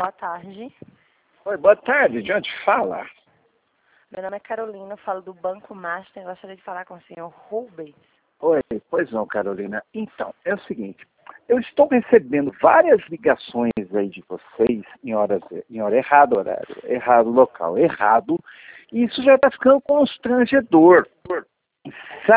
boa tarde. Oi, boa tarde. De onde fala? Meu nome é Carolina, falo do Banco Master. Eu gostaria de falar com o senhor Rubens. Oi, pois não, Carolina. Então, é o seguinte. Eu estou recebendo várias ligações aí de vocês em hora errada, horário errado, local errado. E isso já está ficando constrangedor.